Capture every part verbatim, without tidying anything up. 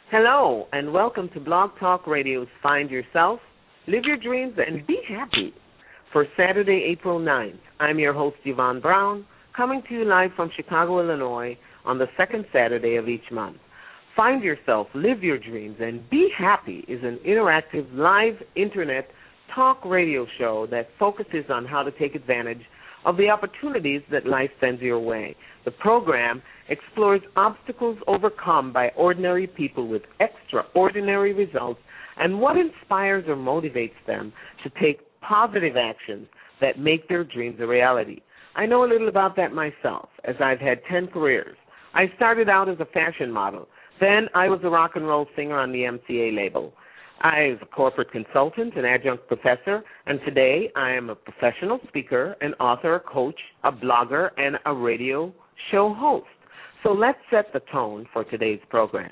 Hello, and welcome to Blog Talk Radio's Find Yourself, Live Your Dreams, and Be Happy for Saturday, April ninth. I'm your host, Yvonne Brown, coming to you live from Chicago, Illinois, on the second Saturday of each month. Find Yourself, Live Your Dreams, and Be Happy is an interactive live Internet talk radio show that focuses on how to take advantage of the opportunities that life sends your way. The program explores obstacles overcome by ordinary people with extraordinary results and what inspires or motivates them to take positive actions that make their dreams a reality. I know a little about that myself, as I've had ten careers. I started out as a fashion model. Then I was a rock and roll singer on the M C A label. I was a corporate consultant, an adjunct professor, and today I am a professional speaker, an author, a coach, a blogger, and a radio show host. So let's set the tone for today's program.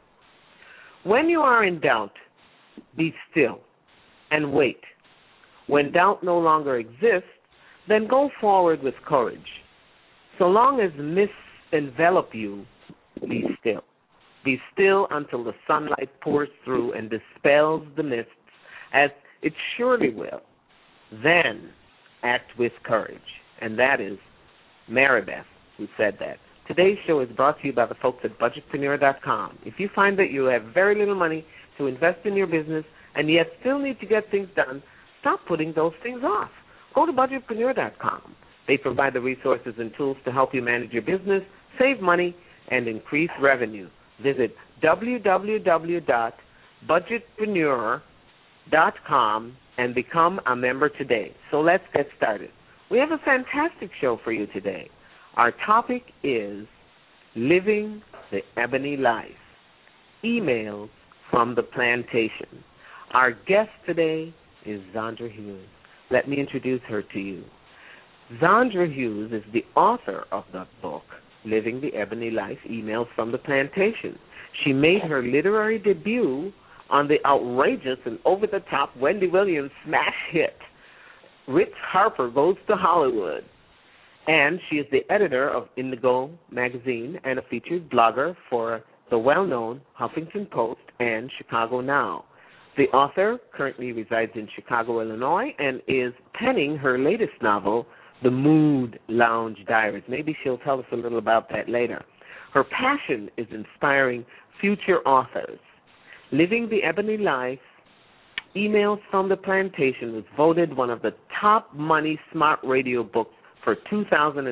When you are in doubt, be still and wait. When doubt no longer exists, then go forward with courage. So long as mists envelop you, be still. Be still until the sunlight pours through and dispels the mists, as it surely will. Then act with courage. And that is Maribeth who said that. Today's show is brought to you by the folks at budgetpreneur dot com. If you find that you have very little money to invest in your business and yet still need to get things done, stop putting those things off. Go to budgetpreneur dot com. They provide the resources and tools to help you manage your business, save money, and increase revenue. Visit w w w dot budgetpreneur dot com and become a member today. So let's get started. We have a fantastic show for you today. Our topic is Living the Ebony Life, Emails from the Plantation. Our guest today is Zandra Hughes. Let me introduce her to you. Zandra Hughes is the author of the book, Living the Ebony Life, Emails from the Plantation. She made her literary debut on the outrageous and over-the-top Wendy Williams smash hit, Ritz Harper Goes to Hollywood. And she is the editor of Indigo magazine and a featured blogger for the well-known Huffington Post and Chicago Now. The author currently resides in Chicago, Illinois, and is penning her latest novel, The Mood Lounge Diaries. Maybe she'll tell us a little about that later. Her passion is inspiring future authors. Living the Ebony Life, Emails from the Plantation was voted one of the top money smart radio books for two thousand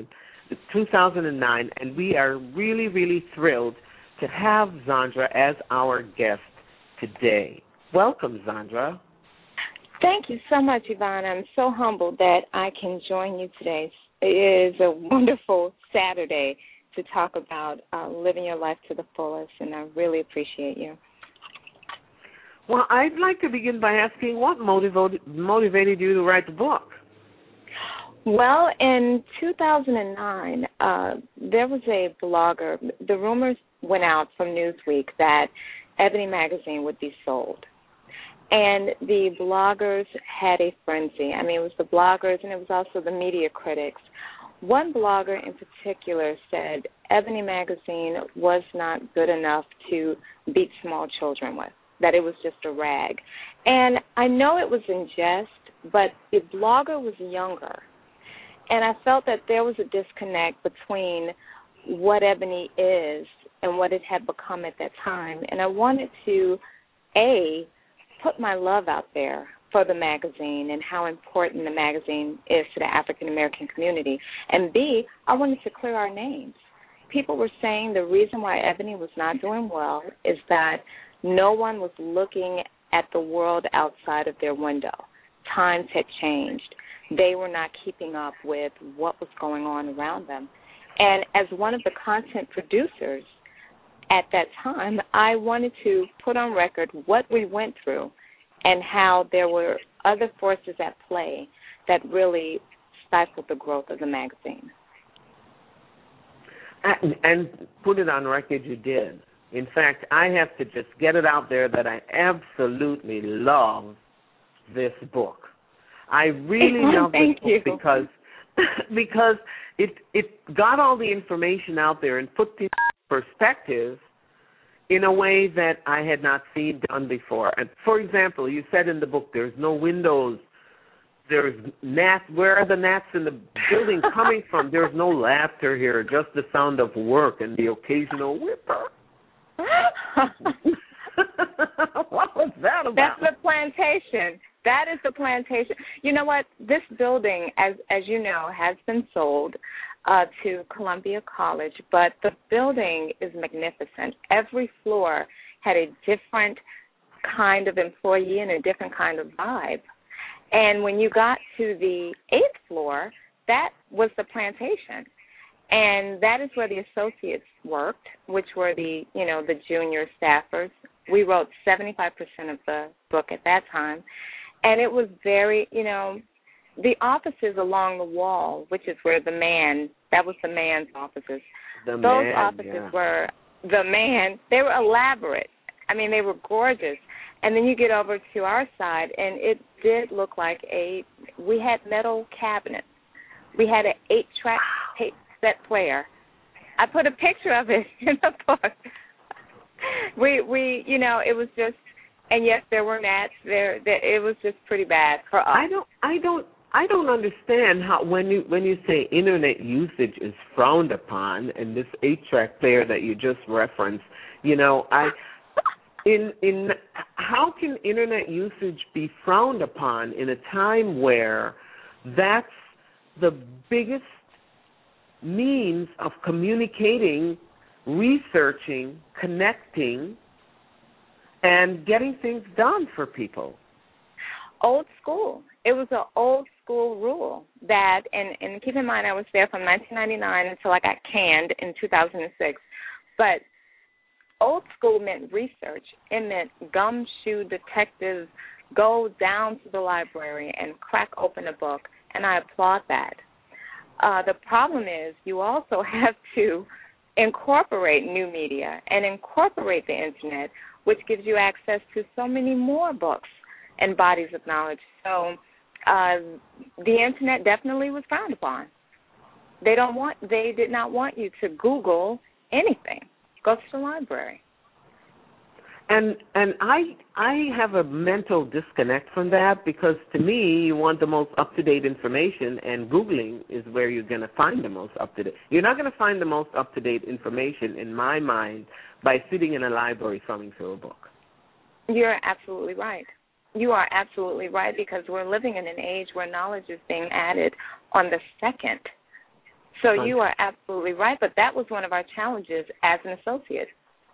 nine, and we are really, really thrilled to have Zandra as our guest today. Welcome, Zandra. Thank you so much, Yvonne. I'm so humbled that I can join you today. It is a wonderful Saturday to talk about uh, living your life to the fullest, and I really appreciate you. Well, I'd like to begin by asking what motivated, motivated you to write the book? Well, in two thousand nine, uh, there was a blogger. The rumors went out from Newsweek that Ebony magazine would be sold. And the bloggers had a frenzy. I mean, it was the bloggers and it was also the media critics. One blogger in particular said Ebony magazine was not good enough to beat small children with, that it was just a rag. And I know it was in jest, but the blogger was younger. And I felt that there was a disconnect between what Ebony is and what it had become at that time. And I wanted to, A, put my love out there for the magazine and how important the magazine is to the African-American community. And B, I wanted to clear our names. People were saying the reason why Ebony was not doing well is that no one was looking at the world outside of their window. Times had changed. They were not keeping up with what was going on around them. And as one of the content producers at that time, I wanted to put on record what we went through and how there were other forces at play that really stifled the growth of the magazine. And, and put it on record you did. In fact, I have to just get it out there that I absolutely love this book. I really love this book you. because because it it got all the information out there and put things in perspective in a way that I had not seen done before. And for example, you said in the book there's no windows, there's gnats. Where are the gnats in the building coming from? There's no laughter here, just the sound of work and the occasional whipper. What was that about? That's the plantation. That is the plantation. You know what? This building, as as you know, has been sold uh, to Columbia College, but the building is magnificent. Every floor had a different kind of employee and a different kind of vibe. And when you got to the eighth floor, that was the plantation. And that is where the associates worked, which were the, you know, the junior staffers. We wrote seventy-five percent of the book at that time. And it was very, you know, the offices along the wall, which is where the man, that was the man's offices. The Those man, offices yeah. were the man. They were elaborate. I mean, they were gorgeous. And then you get over to our side, and it did look like a, we had metal cabinets. We had an eight-track tape set player. I put a picture of it in the book. We, we, you know, it was just, and yes, there were gnats. There, there, it was just pretty bad for us. I don't, I don't, I don't understand how when you when you say internet usage is frowned upon, and this eight-track player that you just referenced, you know, I, in in how can internet usage be frowned upon in a time where that's the biggest means of communicating, researching, connecting, and getting things done for people? Old school. It was an old school rule that, and, and keep in mind I was there from nineteen ninety-nine until I got canned in two thousand six, but old school meant research. It meant gumshoe detectives go down to the library and crack open a book, and I applaud that. Uh, the problem is you also have to incorporate new media and incorporate the Internet, which gives you access to so many more books and bodies of knowledge. So uh, the Internet definitely was frowned upon. They don't want. They did not want you to Google anything. Go to the library. And and I I have a mental disconnect from that, because to me you want the most up to date information, and Googling is where you're going to find the most up to date. You're not going to find the most up to date information, in my mind, by sitting in a library thumbing through a book. You're absolutely right. You are absolutely right, because we're living in an age where knowledge is being added on the second. So you are absolutely right, but that was one of our challenges as an associate.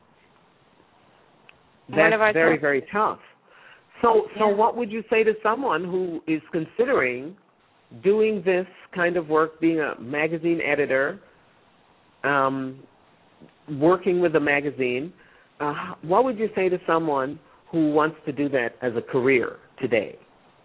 That's one of our very, challenges. very tough. So, so Yeah. what would you say to someone who is considering doing this kind of work, being a magazine editor, um, working with a magazine? Uh, what would you say to someone who wants to do that as a career today?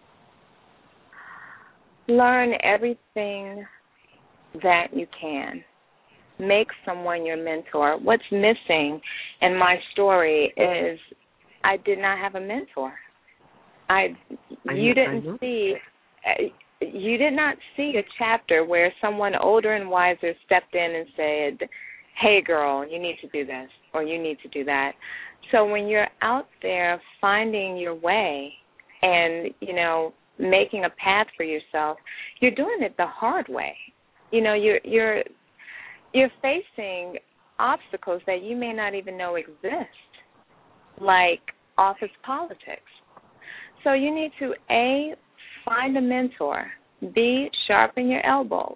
Learn everything that you can. Make someone your mentor. What's missing in my story is I did not have a mentor. I, I you know, didn't see, you did not see a chapter where someone older and wiser stepped in and said, "Hey, girl, you need to do this," or "You need to do that." So when you're out there finding your way and, you know, making a path for yourself, you're doing it the hard way. You know, you're you're you're facing obstacles that you may not even know exist, like office politics. So you need to, A, find a mentor, B, sharpen your elbows.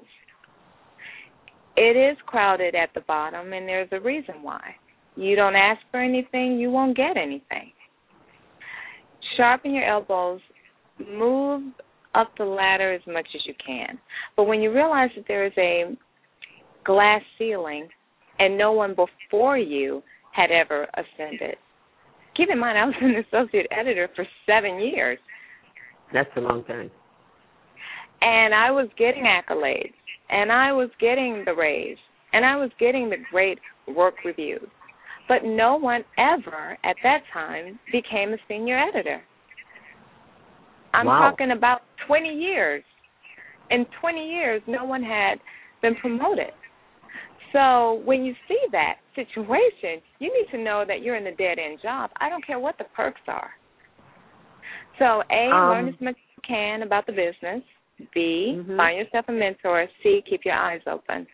It is crowded at the bottom, and there's a reason why. You don't ask for anything, you won't get anything. Sharpen your elbows, move up the ladder as much as you can. But when you realize that there is a glass ceiling and no one before you had ever ascended. Keep in mind, I was an associate editor for seven years. That's a long time. And I was getting accolades, and I was getting the raise, and I was getting the great work reviews. But no one ever at that time became a senior editor. I'm Wow. talking about twenty years. In twenty years, no one had been promoted. So when you see that situation, you need to know that you're in a dead-end job. I don't care what the perks are. So, A, um, learn as much as you can about the business. B, mm-hmm. find yourself a mentor. C, keep your eyes open.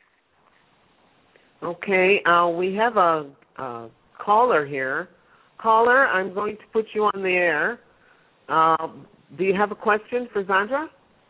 Okay, uh, we have a, a caller here. Caller, I'm going to put you on the air. Uh, do you have a question for Zandra?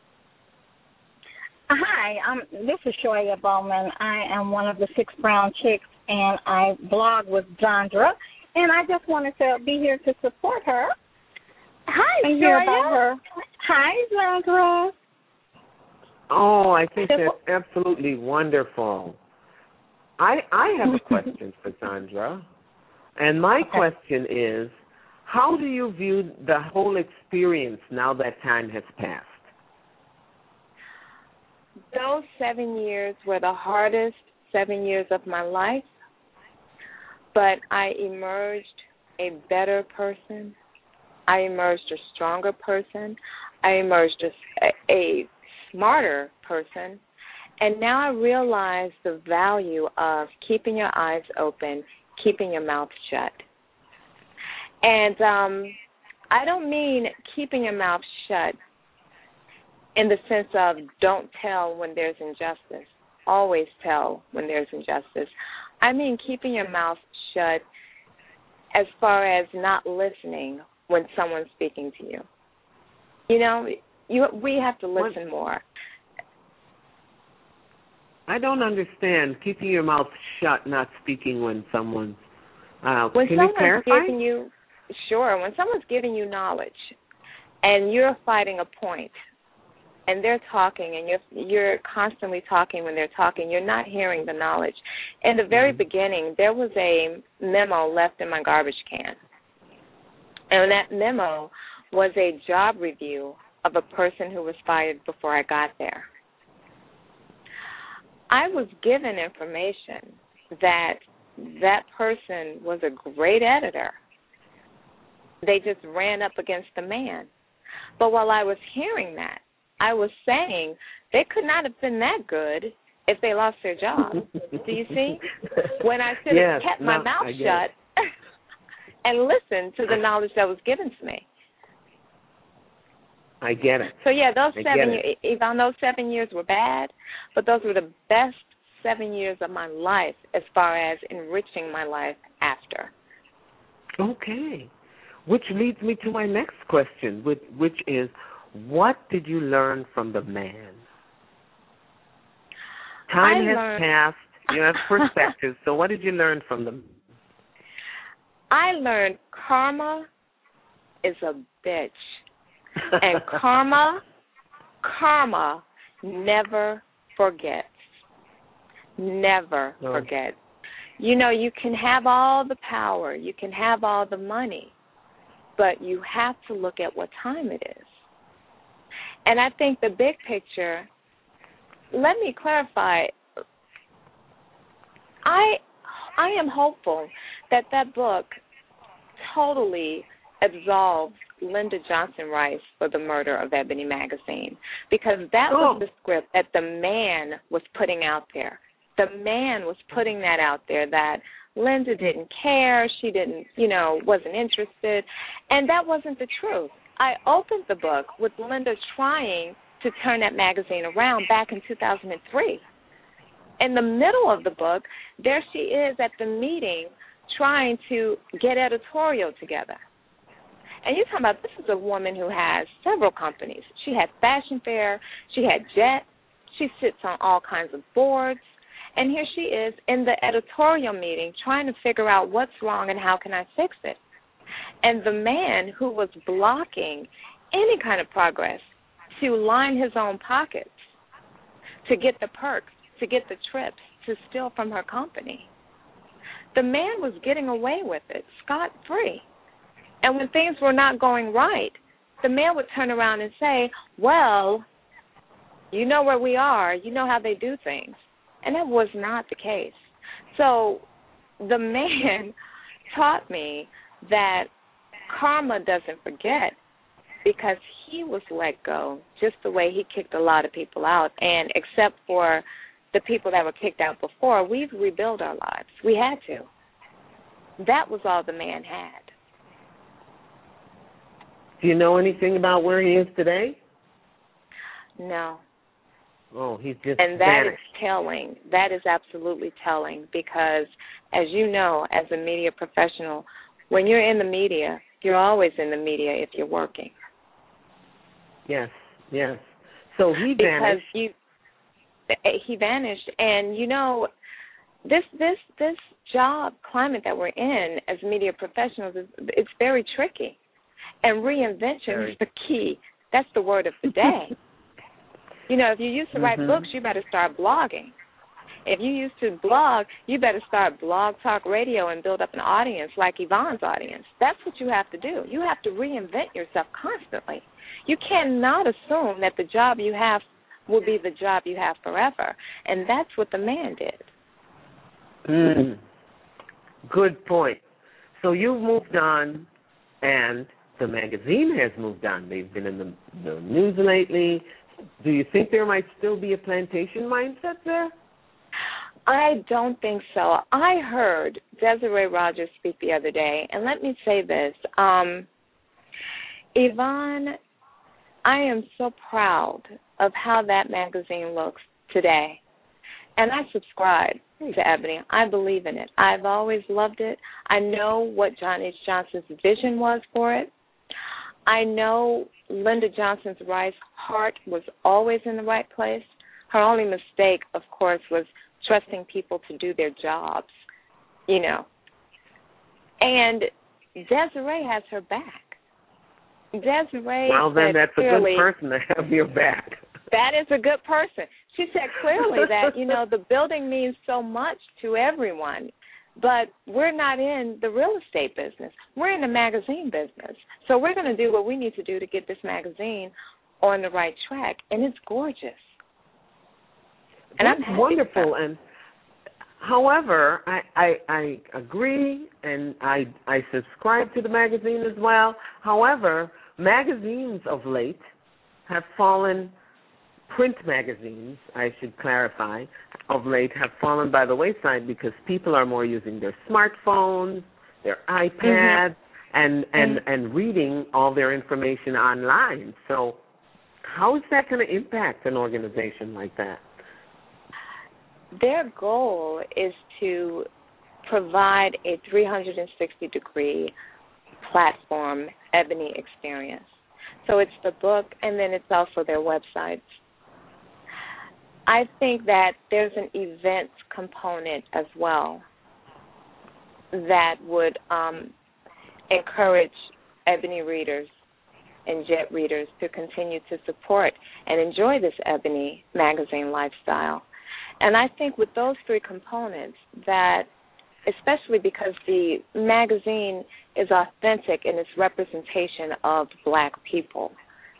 Hi, um, this is Shoya Bowman. I am one of the Six Brown Chicks, and I blog with Zandra, and I just wanted to be here to support her. Hi, and hear about her. Hi, Zandra. Oh, I think that's absolutely wonderful. I I have a question for Zandra, and my okay. question is, how do you view the whole experience now that time has passed? Those seven years were the hardest seven years of my life, but I emerged a better person. I emerged a stronger person. I emerged a, a smarter person. And now I realize the value of keeping your eyes open, keeping your mouth shut. And um, I don't mean keeping your mouth shut in the sense of don't tell when there's injustice. Always tell when there's injustice. I mean keeping your mouth shut as far as not listening when someone's speaking to you. You know, you, we have to listen what? more. I don't understand keeping your mouth shut, not speaking when someone's. Uh, when can someone's you clarify? giving you, sure. When someone's giving you knowledge, and you're fighting a point, and they're talking, and you're you're constantly talking when they're talking, you're not hearing the knowledge. In the very mm-hmm. beginning, there was a memo left in my garbage can, and that memo was a job review of a person who was fired before I got there. I was given information that that person was a great editor. They just ran up against the man. But while I was hearing that, I was saying they could not have been that good if they lost their job. Do you see? When I should have yes, kept no, my mouth shut and listened to the knowledge that was given to me. I get it. So, yeah, those I seven years, even those seven years were bad, but those were the best seven years of my life as far as enriching my life after. Okay. Which leads me to my next question, which, which is, what did you learn from the man? Time I has learned, passed. You have perspective. So what did you learn from the man? I learned karma is a bitch. And karma, karma never forgets. Never no. forgets. You know, you can have all the power, you can have all the money, but you have to look at what time it is. And I think the big picture, let me clarify, I I am hopeful that that book totally absolves Linda Johnson Rice for the murder of Ebony Magazine, because that oh. was the script that the man was putting out there. The man was putting that out there that Linda didn't care, she didn't, you know, wasn't interested, and that wasn't the truth. I opened the book with Linda trying to turn that magazine around back in two thousand three. In the middle of the book, there she is at the meeting trying to get editorial together. And you're talking about, this is a woman who has several companies. She had Fashion Fair, she had Jet, she sits on all kinds of boards, and here she is in the editorial meeting trying to figure out what's wrong and how can I fix it. And the man who was blocking any kind of progress to line his own pockets, to get the perks, to get the trips, to steal from her company, the man was getting away with it scot-free. And when things were not going right, the man would turn around and say, well, you know where we are, you know how they do things. And that was not the case. So the man taught me that karma doesn't forget, because he was let go just the way he kicked a lot of people out. And except for the people that were kicked out before, we've rebuilt our lives. We had to. That was all the man had. Do you know anything about where he is today? No. Oh, he's just And that vanished. is telling. That is absolutely telling because, as you know, as a media professional, when you're in the media, you're always in the media if you're working. Yes, yes. So he because vanished. You, he vanished, and you know, this this this job climate that we're in as media professionals is it's very tricky, and reinvention very. is the key. That's the word of the day. You know, if you used to write mm-hmm. books, you better start blogging. If you used to blog, you better start Blog Talk Radio and build up an audience like Yvonne's audience. That's what you have to do. You have to reinvent yourself constantly. You cannot assume that the job you have will be the job you have forever, and that's what the man did. Mm. Good point. So you've moved on, and the magazine has moved on. They've been in the, the news lately. Do you think there might still be a plantation mindset there? I don't think so. I heard Desiree Rogers speak the other day, and let me say this. Um, Yvonne, I am so proud of how that magazine looks today. And I subscribe to Ebony. I believe in it. I've always loved it. I know what John H. Johnson's vision was for it. I know Linda Johnson's wife's heart was always in the right place. Her only mistake, of course, was trusting people to do their jobs, you know. And Desiree has her back. Desiree Well, then said that's clearly, a good person to have your back. That is a good person. She said clearly that, you know, the building means so much to everyone, but we're not in the real estate business. We're in the magazine business. So we're going to do what we need to do to get this magazine on the right track, and it's gorgeous. And That's I'm happy wonderful. And however, I, I I agree, and I I subscribe to the magazine as well. However, magazines of late have fallen. Print magazines, I should clarify, of late have fallen by the wayside because people are more using their smartphones, their iPads, mm-hmm. and and mm-hmm. and reading all their information online. So, how is that going to impact an organization like that? Their goal is to provide a three hundred sixty degree platform, Ebony experience. So it's the book, and then it's also their websites. I think that there's an events component as well that would um, encourage Ebony readers and Jet readers to continue to support and enjoy this Ebony magazine lifestyle. And I think with those three components that, especially because the magazine is authentic in its representation of black people,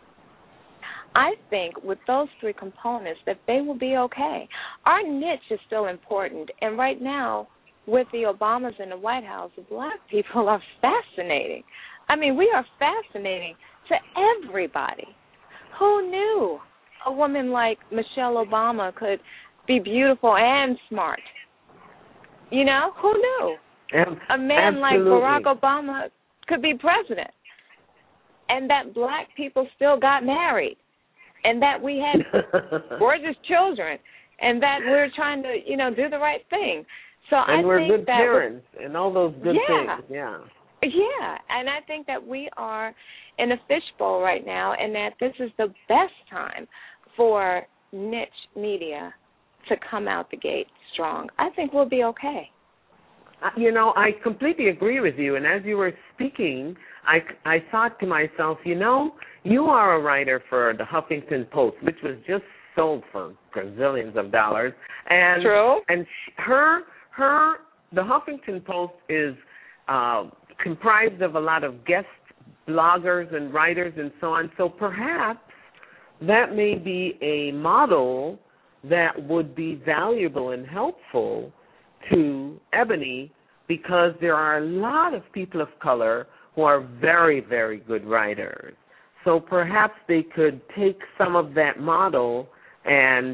I think with those three components that they will be okay. Our niche is still important, and right now, with the Obamas in the White House, black people are fascinating. I mean, we are fascinating to everybody. Who knew a woman like Michelle Obama could be beautiful and smart? You know, who knew? A man Absolutely. like Barack Obama could be president, and that black people still got married, and that we had gorgeous children, and that we're trying to, you know, do the right thing. So and I we're think good that parents and all those good yeah, things. Yeah. Yeah, and I think that we are in a fishbowl right now, and that this is the best time for niche media to come out the gate strong. I think we'll be okay. You know, I completely agree with you. And as you were speaking, I, I thought to myself, you know, you are a writer for the Huffington Post, which was just sold for gazillions of dollars. And, True. And her, her, the Huffington Post is uh, comprised of a lot of guest bloggers and writers and so on. So perhaps that may be a model that would be valuable and helpful to Ebony, because there are a lot of people of color who are very, very good writers. So perhaps they could take some of that model and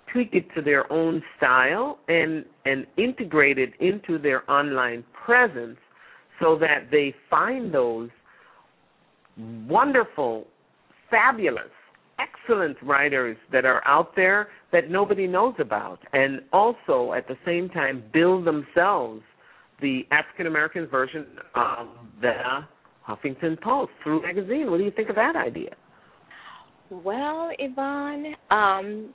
tweak it to their own style and, and integrate it into their online presence so that they find those wonderful, fabulous, excellent writers that are out there that nobody knows about, and also at the same time build themselves the African-American version of the Huffington Post through magazine. What do you think of that idea? Well, Yvonne, um,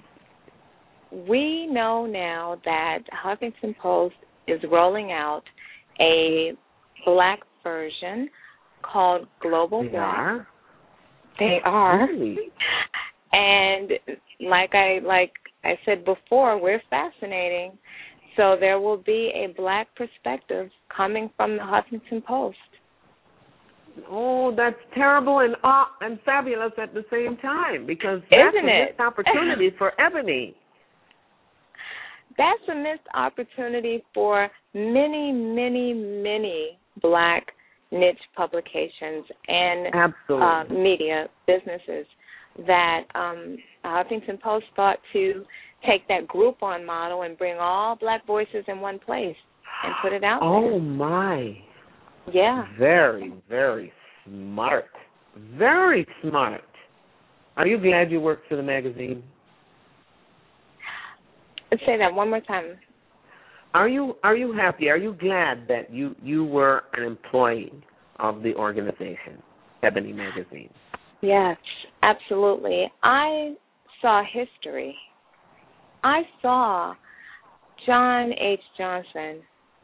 we know now that Huffington Post is rolling out a black version called Global They Black. are? They are. Really? And like I like I said before, we're fascinating. So there will be a black perspective coming from the Huffington Post. Oh, that's terrible and uh, and fabulous at the same time, because that's Isn't a it? missed opportunity for Ebony. That's a missed opportunity for many, many, many black niche publications and Absolutely. uh, media businesses that um, Huffington Post thought to take that Groupon model and bring all black voices in one place and put it out Oh, there. my. Yeah. Very, very smart. Very smart. Are you glad you worked for the magazine? Let's say that one more time. Are you are you happy? Are you glad that you, you were an employee of the organization, Ebony Magazine? Yes, absolutely. I saw history. I saw John H. Johnson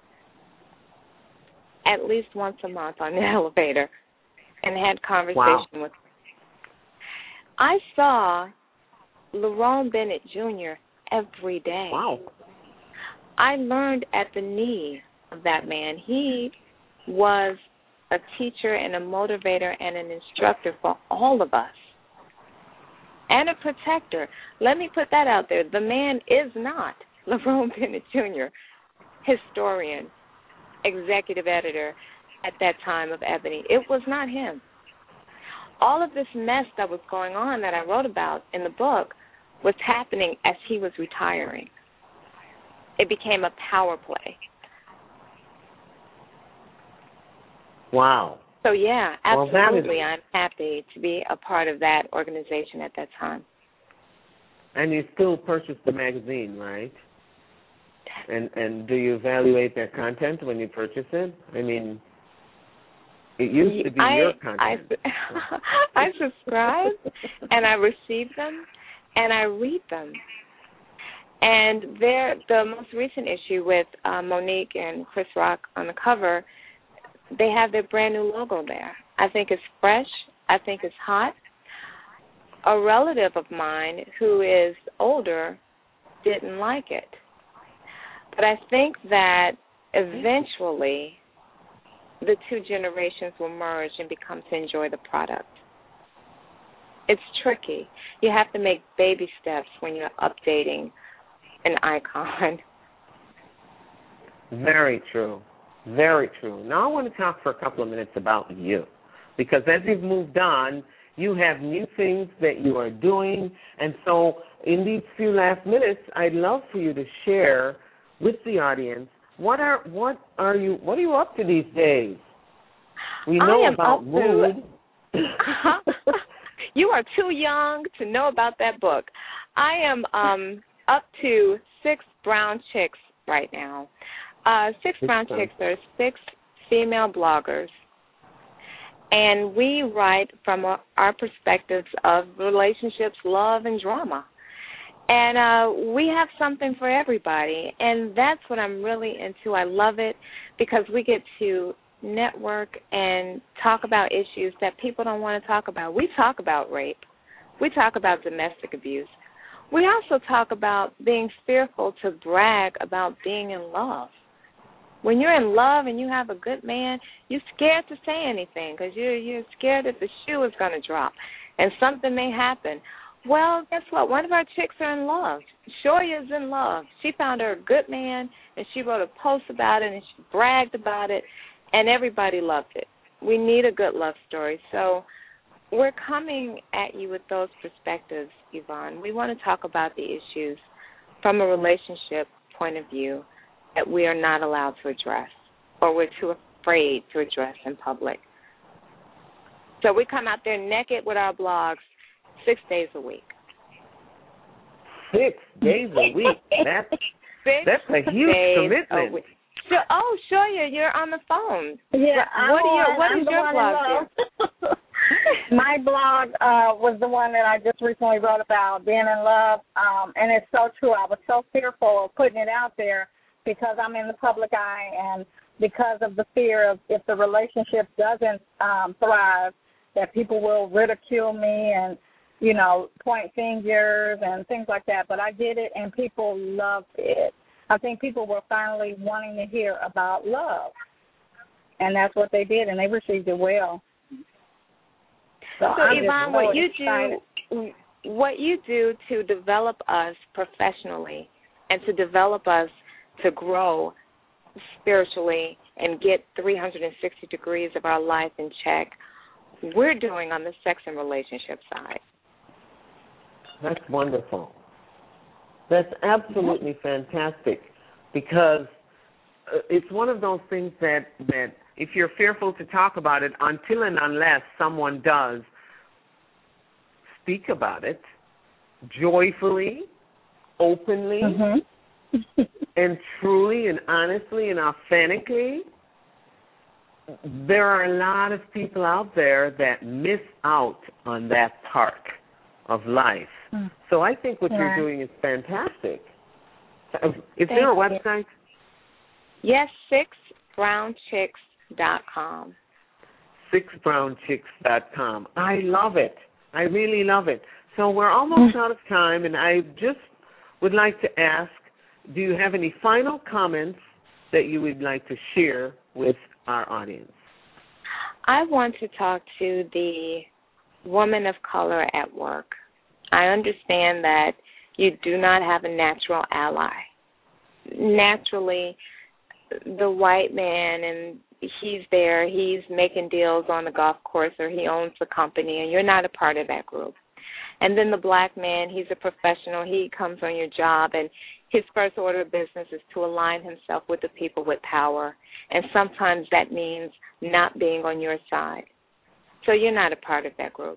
at least once a month on the elevator and had conversation Wow. with him. I saw Lerone Bennett Junior every day. Wow. I learned at the knee of that man. He was a teacher and a motivator and an instructor for all of us, and a protector. Let me put that out there. The man is not Lerone Bennett Junior, historian, executive editor at that time of Ebony. It was not him. All of this mess that was going on that I wrote about in the book was happening as he was retiring. It became a power play. Wow. So, yeah, Well, that absolutely, is- I'm happy to be a part of that organization at that time. And you still purchase the magazine, right? And and do you evaluate their content when you purchase it? I mean, it used to be I, your I, content. I subscribe, and I receive them, and I read them. And they're, the most recent issue with uh, Monique and Chris Rock on the cover, they have their brand new logo there. I think it's fresh. I think it's hot. A relative of mine who is older didn't like it. But I think that eventually the two generations will merge and become to enjoy the product. It's tricky. You have to make baby steps when you're updating an icon. Very true. Very true. Now I want to talk for a couple of minutes about you, because as you've moved on, you have new things that you are doing, and so in these few last minutes, I'd love for you to share with the audience what are what are you what are you up to these days? We know I am about up mood. To, you are too young to know about that book. I am um, up to six brown chicks right now. Uh, six brown chicks are six female bloggers, and we write from our perspectives of relationships, love, and drama. And uh, we have something for everybody, and that's what I'm really into. I love it because we get to network and talk about issues that people don't want to talk about. We talk about rape. We talk about domestic abuse. We also talk about being fearful to brag about being in love. When you're in love and you have a good man, you're scared to say anything because you're, you're scared that the shoe is going to drop and something may happen. Well, guess what? One of our chicks are in love. Shoya's in love. She found her a good man, and she wrote a post about it, and she bragged about it, and everybody loved it. We need a good love story. So we're coming at you with those perspectives, Yvonne. We want to talk about the issues from a relationship point of view that we are not allowed to address or we're too afraid to address in public. So we come out there naked with our blogs six days a week. Six days a week? That's, six that's a huge commitment. Sure. Oh, sure, you. You're on the phone. Yeah, what I'm are your on, What I'm is the your one blog in love. My blog uh, was the one that I just recently wrote about being in love, um, and it's so true. I was so fearful of putting it out there because I'm in the public eye, and because of the fear of if the relationship doesn't um, thrive, that people will ridicule me and, you know, point fingers and things like that. But I did it, and people loved it. I think people were finally wanting to hear about love, and that's what they did, and they received it well. So, so Yvonne, so what you excited. do, what you do to develop us professionally and to develop us to grow spiritually and get three hundred sixty degrees of our life in check, we're doing on the sex and relationship side. That's wonderful. That's absolutely fantastic because it's one of those things that, that if you're fearful to talk about it, until and unless someone does speak about it joyfully, openly, mm-hmm. and truly and honestly and authentically, there are a lot of people out there that miss out on that part of life. Mm. So I think what yeah. you're doing is fantastic. Is Thank there a you. website? Yes, six brown chicks dot com. six brown chicks dot com. I love it. I really love it. So we're almost out of time, and I just would like to ask, do you have any final comments that you would like to share with our audience? I want to talk to the woman of color at work. I understand that you do not have a natural ally. Naturally, the white man, and he's there, he's making deals on the golf course, or he owns the company, and you're not a part of that group. And then the black man, he's a professional, he comes on your job, and his first order of business is to align himself with the people with power, and sometimes that means not being on your side. So you're not a part of that group.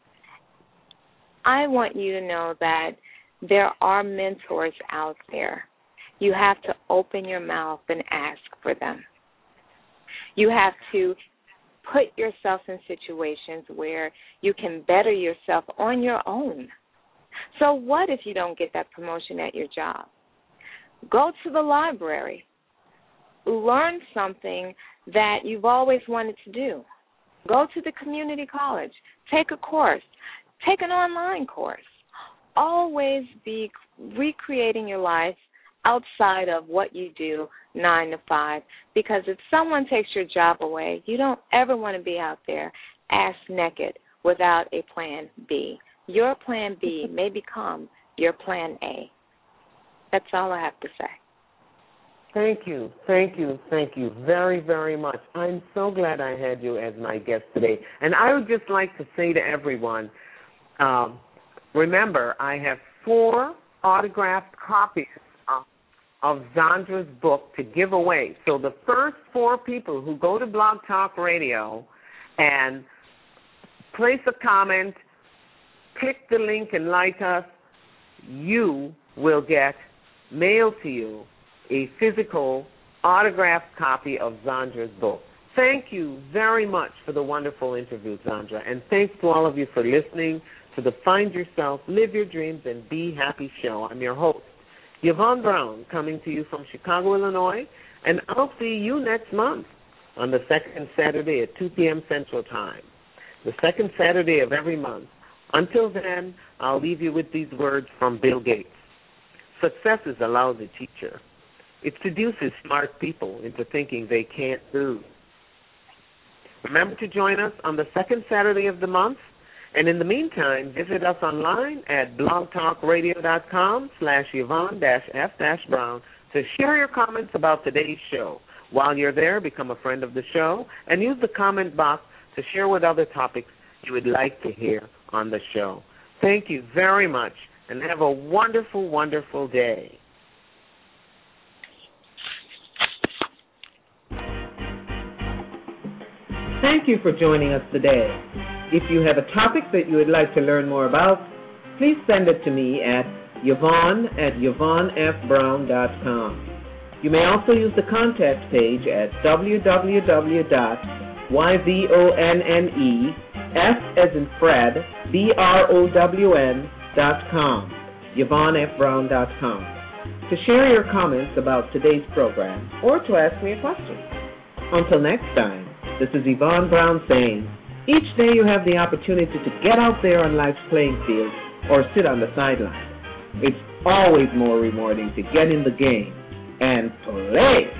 I want you to know that there are mentors out there. You have to open your mouth and ask for them. You have to put yourself in situations where you can better yourself on your own. So what if you don't get that promotion at your job? Go to the library. Learn something that you've always wanted to do. Go to the community college. Take a course. Take an online course. Always be recreating your life outside of what you do nine to five, because if someone takes your job away, you don't ever want to be out there ass naked without a plan B. Your plan B may become your plan A. That's all I have to say. Thank you, thank you, thank you very, very much. I'm so glad I had you as my guest today. And I would just like to say to everyone, um, remember, I have four autographed copies of, of Zondra's book to give away. So the first four people who go to Blog Talk Radio and place a comment, click the link and like us, you will get mailed to you a physical autographed copy of Zondra's book. Thank you very much for the wonderful interview, Zondra, and thanks to all of you for listening to the Find Yourself, Live Your Dreams, and Be Happy show. I'm your host, Yvonne Brown, coming to you from Chicago, Illinois, and I'll see you next month on the second Saturday at two p.m. Central Time, the second Saturday of every month. Until then, I'll leave you with these words from Bill Gates. Success is a lousy teacher. It seduces smart people into thinking they can't lose. Remember to join us on the second Saturday of the month. And in the meantime, visit us online at blogtalkradio.com slash Yvonne dash F dash Brown to share your comments about today's show. While you're there, become a friend of the show and use the comment box to share what other topics you would like to hear on the show. Thank you very much, and have a wonderful, wonderful day. Thank you for joining us today. If you have a topic that you would like to learn more about, please send it to me at Yvonne at yvonne f brown dot com. You may also use the contact page at w w w dot yvonne f as in Fred, B R O W N dot com, yvonne f brown dot com, to share your comments about today's program or to ask me a question. Until next time, this is Yvonne Brown saying, each day you have the opportunity to get out there on life's playing field or sit on the sideline. It's always more rewarding to get in the game and play.